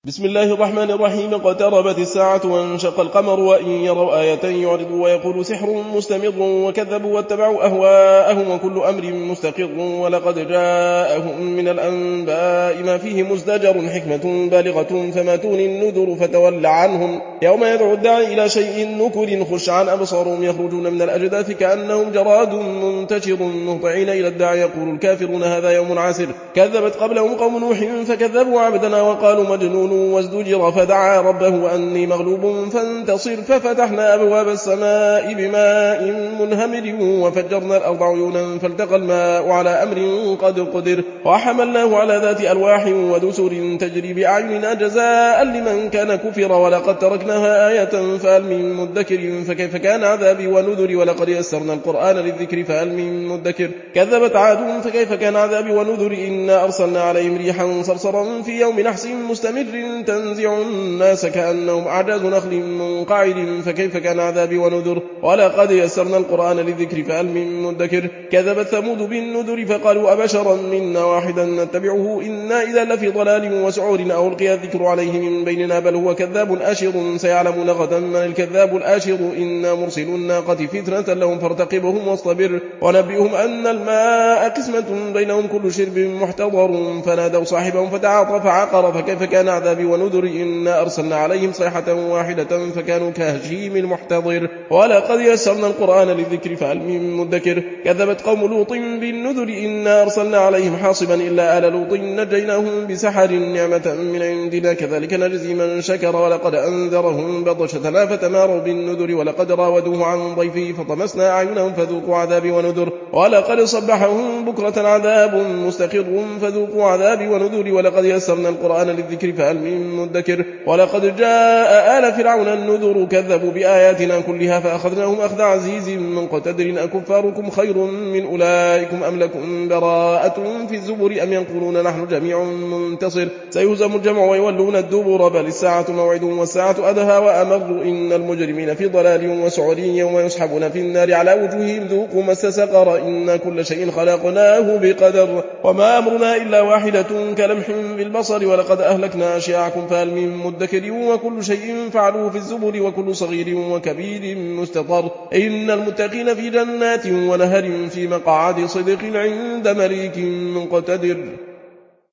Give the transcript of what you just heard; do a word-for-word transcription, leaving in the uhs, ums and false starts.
بسم الله الرحمن الرحيم. اقتربت الساعة وانشق القمر وإن يروا آية يعرضوا ويقولوا سحر مستمر وكذبوا واتبعوا أهواءهم وكل أمر مستقر ولقد جاءهم من الأنباء ما فيه مزدجر حكمة بالغة فما تغني النذر فتول عنهم يوم يدعو الداعي إلى شيء نكر خش عن أبصارهم يخرجون من الأجداث كأنهم جراد منتشر مهطعين إلى الداعي يقول الكافرون هذا يوم عسر. كذبت قبلهم قوم نوح فكذبوا عبدنا وقالوا مجنون وازدجر فدعا ربه أني مغلوب فانتصر ففتحنا أبواب السماء بماء منهمر وفجرنا الأرض عيونا فالتقى الماء على أمر قد قدر وحملناه على ذات ألواح ودسر تجري بأعيننا جزاء لمن كان كفر ولقد تركناها آية فهل من مدكر فكيف كان عذابي ونذر ولقد يسرنا القرآن للذكر فهل من مدكر. كذبت عاد فكيف كان عذابي ونذر إنا أرسلنا عليهم ريحا صرصرا في يوم نحس مستمر تنزع الناس كأنهم أعجاز نخل منقعد فكيف كان عذابي ونذر ولقد يسرنا القرآن للذكر فهل من مدكر. كذبت ثمود بالنذر فقالوا أبشرا منا واحدا نتبعه إنا إذا لفي ضلال وسعور أو ألقي الذكر عليه من بيننا بل هو كذاب أشر سيعلمون غدا من الكذاب الآشر إنا مرسل الناقة فتنة لهم فارتقبهم واصطبر ونبئهم أن الماء قسمة بينهم كل شرب محتضر فنادوا صاحبهم فتعاطى فعقر فكيف كان عذابي ونذر إنا أرسلنا عليهم صيحة واحدة فكانوا كهشيم المحتضر ولقد يسرنا القرآن للذكر فهل من مدكر. كذبت قوم لوط بالنذر إنا أرسلنا عليهم حاصبا إلا آل لوط نجيناهم بسحر نعمة من عندنا كذلك نجزي من شكر ولقد أنذرهم بطشتنا فتماروا بالنذر ولقد راودوه عن ضيفه فطمسنا أعينهم فذوقوا عذابي ونذر ولقد صبحهم بكرة عذاب مستقر فذوقوا عذابي ونذر ولقد يسرنا القرآن للذكر فهل من مدكر. ولقد جاء آل فرعون النذر كذبوا بآياتنا كلها فأخذناهم أخذ عزيز مقتدر أكفاركم خير من أولئكم أم لكم براءة في الزبر أم ينقلون نحن جميع منتصر. سيهزم الجمع ويولون الدبر بل الساعة موعد والساعة أدهى وأمر إن المجرمين في ضلال وسعر يوم يسحبون في النار على وجوههم ذوقوا مس سقر إن كل شيء خلقناه بقدر وما أمرنا إلا واحدة كلمح بالبصر ولقد أهلكنا أشياعكم فهل من مدكر وكل شيء فعلوه في الزبر وكل صغير وكبير مستطر. إن المتقين في جنات ونهر في مقعد صدق عند مليك مقتدر.